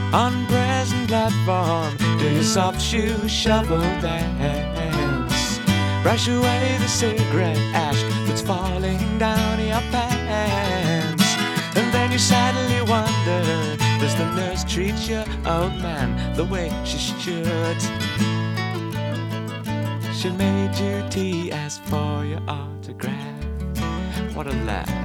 On present platform, do your soft shoe shuffle dance. Brush away the cigarette ash that's falling down your pants. And then you sadly wonder, does the nurse treat your old man the way she should? She made you tea, asked for your autograph. What a laugh.